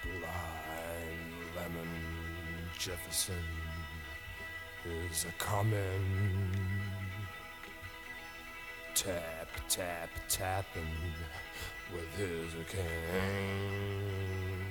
Blind Lemon Jefferson is a coming. Tap, tap, tapping with his cane.